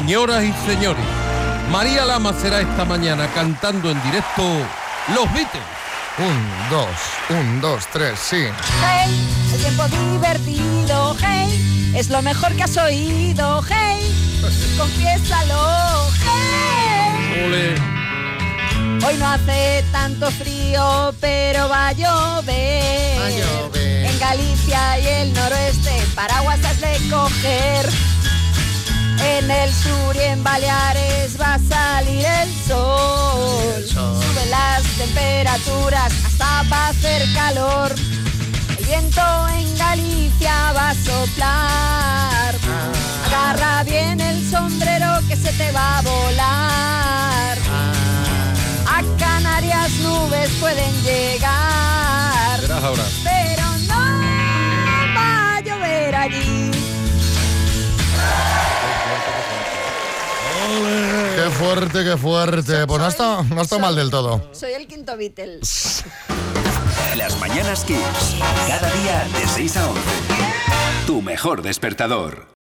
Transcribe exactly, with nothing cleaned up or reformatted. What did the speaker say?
Señoras y señores, María Lama será esta mañana cantando en directo Los Beatles. Un, dos, un, dos, tres, sí. Hey, el tiempo divertido, hey, es lo mejor que has oído, hey, confiésalo, hey. Ole. Hoy no hace tanto frío, pero va a llover. Va a llover. En Galicia y el noroeste, paraguas has de coger. En el sur y en Baleares va a salir el sol. El sol. Suben las temperaturas, hasta va a hacer calor. El viento en Galicia va a soplar. Ah. Agarra bien el sombrero que se te va a volar. Ah. A Canarias nubes pueden llegar, Verás ahora. pero no va a llover allí. Qué fuerte, qué fuerte. Pues no está, no está Soy- mal del todo. Soy el quinto Beatles. Las Mañanas Kiss. Cada día de seis a once. Tu mejor despertador.